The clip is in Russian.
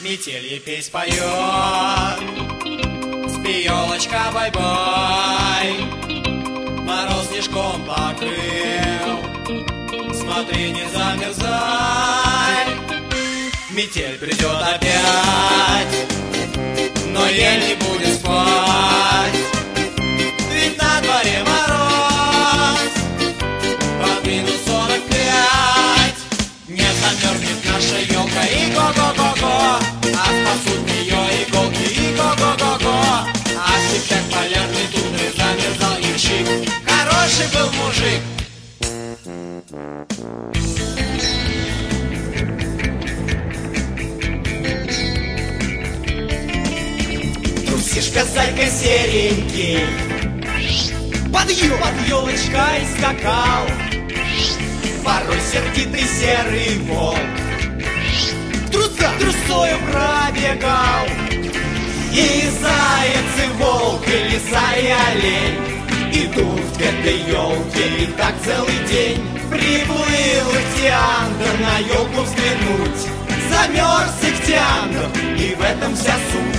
Метель песнь поет, спи, елочка, бай-бай. Мороз снежком покрыл, смотри, не замерзай. Метель придет опять, но ель не будет спать. Ведь на дворе мороз, под минус 45. Не замерзнет наша елка и го-го-го-го, а спасут ее иголки и го-го-го-го. А в степях полярной тундры замерзал ямщик. Хороший был мужик. Трусишка, зайка серенький, под елочкой скакал. Порой сердитый серый волк трусою пробегал. И заяц, и волк, и лиса, и олень идут к этой елке, и так целый день. Приплыл Ихтиандр на елку взглянуть, замерз Ихтиандр, и в этом вся суть.